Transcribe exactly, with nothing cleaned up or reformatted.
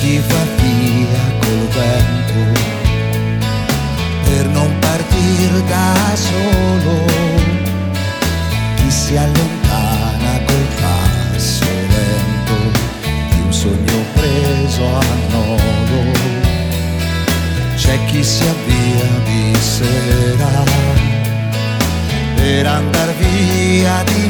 chi va via col vento per non partire da solo, chi si allontana col passo lento di un sogno preso a nodo. C'è chi si avvia di sera per andar via di